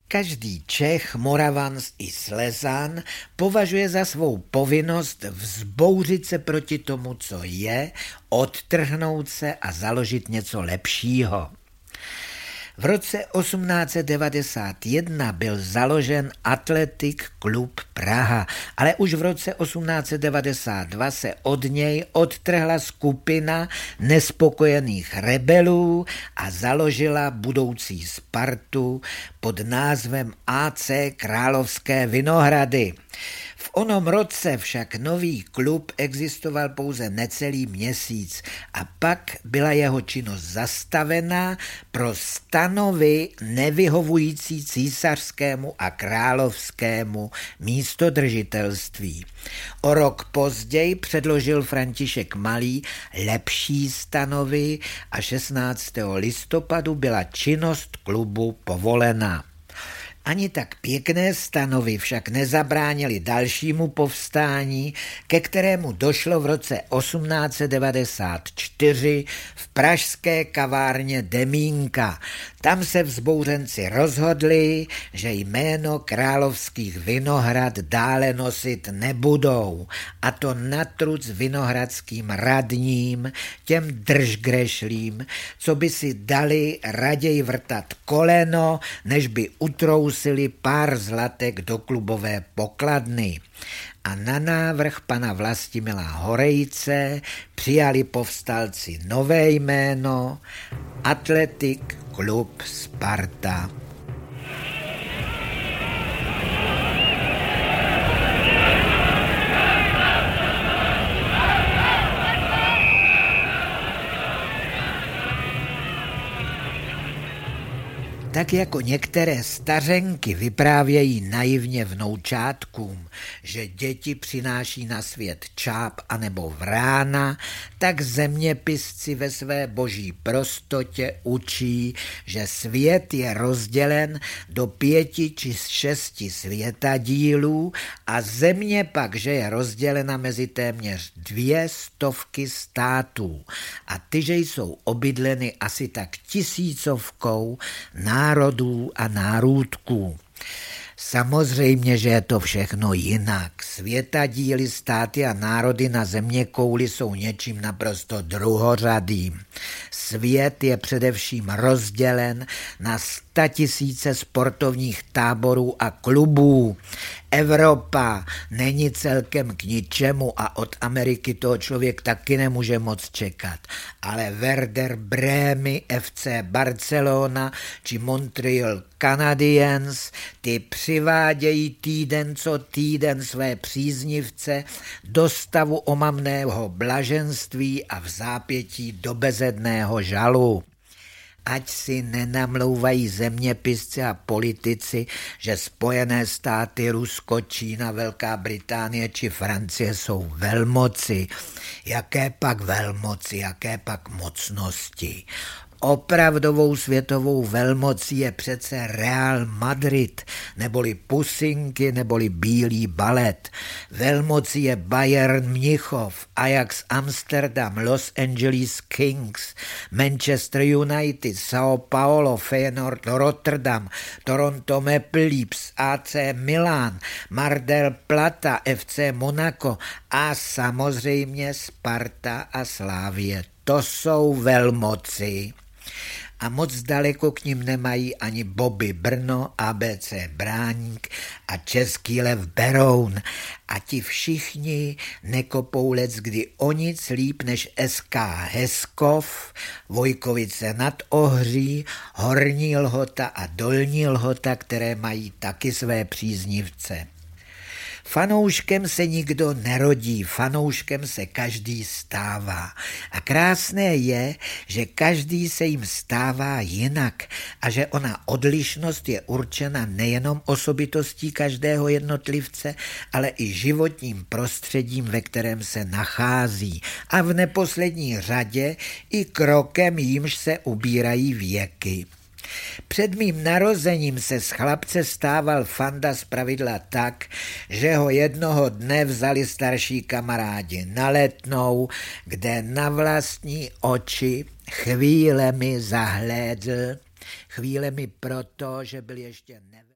Každý Čech, Moravan i Slezan považuje za svou povinnost vzbouřit se proti tomu, co je, odtrhnout se a založit něco lepšího. V roce 1891 byl založen Athletic Club Praha, ale už v roce 1892 se od něj odtrhla skupina nespokojených rebelů a založila budoucí Spartu pod názvem AC Královské Vinohrady. V onom roce však nový klub existoval pouze necelý měsíc a pak byla jeho činnost zastavená pro stanovy nevyhovující císařskému a královskému místodržitelství. O rok později předložil František Malý lepší stanovy a 16. listopadu byla činnost klubu povolena. Ani tak pěkné stanovy však nezabránily dalšímu povstání, ke kterému došlo v roce 1894 v pražské kavárně Demínka. Tam se vzbouřenci rozhodli, že jméno Královských Vinohrad dále nosit nebudou, a to natruc vinohradským radním, těm držgrešlým, co by si dali raději vrtat koleno, než by utrousili pár zlatek do klubové pokladny. A na návrh pana Vlastimila Horejce přijali povstalci nové jméno Athletic Club Sparta. Tak jako některé stařenky vyprávějí naivně vnoučátkům, že děti přináší na svět čáp anebo vrána, tak zeměpisci ve své boží prostotě učí, že svět je rozdělen do 5 či 6 světadílů a země pak, že je rozdělena mezi téměř 200 států a ty, že jsou obydleny asi tak 1000 národů a nárůdků. Samozřejmě, že je to všechno jinak. Světadíly, státy a národy na zeměkouli jsou něčím naprosto druhořadým. Svět je především rozdělen na 100 000 sportovních táborů a klubů. Evropa není celkem k ničemu a od Ameriky toho člověk taky nemůže moc čekat. Ale Werder Brémy, FC Barcelona či Montreal Canadiens, ty přivádějí týden co týden své příznivce do stavu omamného blaženství a v zápětí do bezedného žalu. Ať si nenamlouvají zeměpisci a politici, že Spojené státy, Rusko, Čína, Velká Británie či Francie jsou velmoci. Jaké pak velmoci, jaké pak mocnosti? Opravdovou světovou velmocí je přece Real Madrid, neboli Pusinky, neboli Bílý balet. Velmocí je Bayern Mnichov, Ajax Amsterdam, Los Angeles Kings, Manchester United, São Paulo, Feyenoord Rotterdam, Toronto Maple Leafs, AC Milan, Mar del Plata, FC Monaco a samozřejmě Sparta a Slavie. To jsou velmoci. A moc daleko k nim nemají ani Bobby Brno, ABC Bráník a Český Lev Beroun. A ti všichni nekopou leckdy o nic líp než SK Heskov, Vojkovice nad Ohří, Horní Lhota a Dolní Lhota, které mají taky své příznivce. Fanouškem se nikdo nerodí, fanouškem se každý stává. A krásné je, že každý se jim stává jinak a že ona odlišnost je určena nejenom osobitostí každého jednotlivce, ale i životním prostředím, ve kterém se nachází. A v neposlední řadě i krokem, jímž se ubírají věky. Před mým narozením se z chlapce stával fanda zpravidla tak, že ho jednoho dne vzali starší kamarádi na Letnou, kde na vlastní oči chvílemi zahlédl, chvílemi proto, že byl ještě